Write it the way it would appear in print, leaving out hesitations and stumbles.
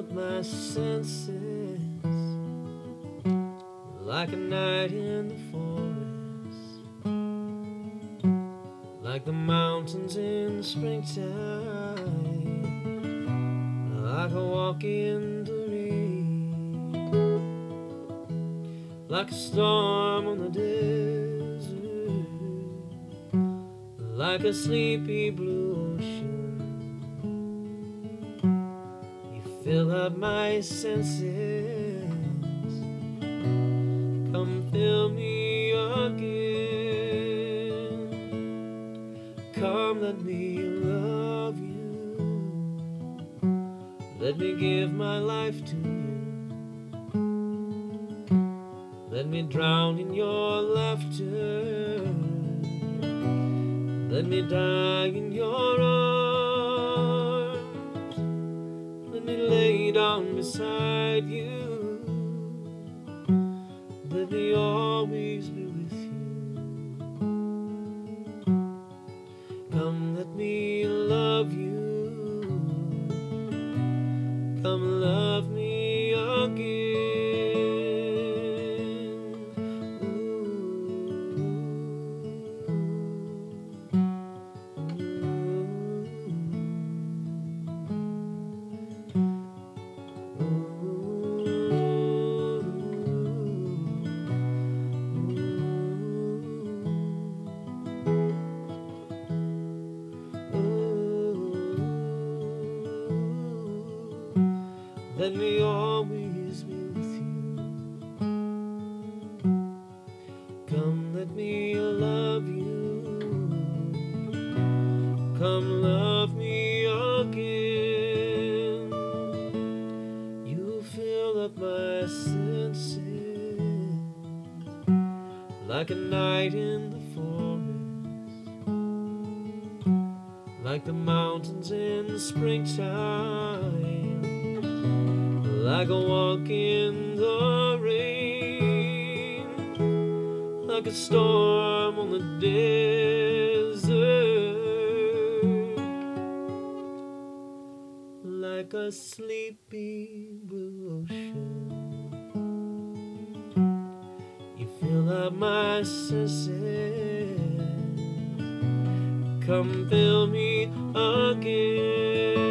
up my senses, like a night in the forest, like the mountains in the springtime, like a walk in the rain, like a storm on the desert, like a sleepy blue ocean. You fill up my senses, come fill me again. Come, let me love you, let me give my life to you, let me drown in your laughter, let me die in your arms, let me lay down beside you, let me always be with you. Come, let me love you, come love me again. Let me always be with you. Come, let me love you, come love me again. You fill up my senses, like a night in the forest, like the mountains in the springtime, like a walk in the rain, like a storm on the desert, like a sleepy blue ocean. You fill up my senses, come fill me again.